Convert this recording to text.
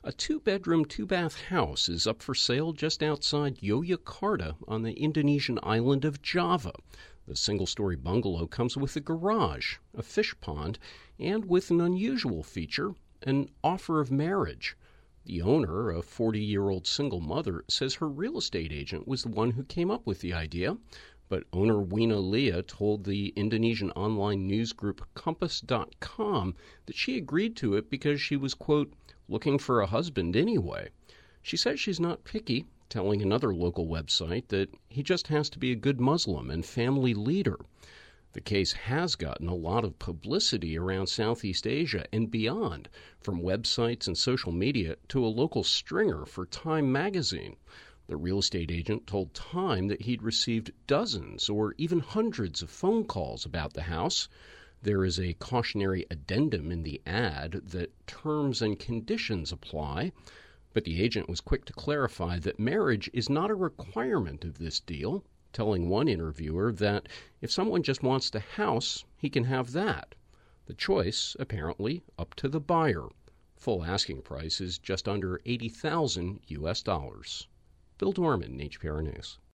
A two-bedroom, two-bath house is up for sale just outside Yogyakarta on the Indonesian island of Java. The single-story bungalow comes with a garage, a fish pond, and with an unusual feature, an offer of marriage. The owner, a 40-year-old single mother, says her real estate agent was the one who came up with the idea. But owner Wina Leah told the Indonesian online news group Compass.com that she agreed to it because she was, quote, looking for a husband anyway. She says she's not picky, telling another local website that he just has to be a good Muslim and family leader. The case has gotten a lot of publicity around Southeast Asia and beyond, from websites and social media to a local stringer for Time magazine. The real estate agent told Time that he'd received dozens or even hundreds of phone calls about the house. There is a cautionary addendum in the ad that terms and conditions apply, but the agent was quick to clarify that marriage is not a requirement of this deal, telling one interviewer that if someone just wants the house, he can have that. The choice, apparently, up to the buyer. Full asking price is just under $80,000 US. Bill Dorman, HPR News.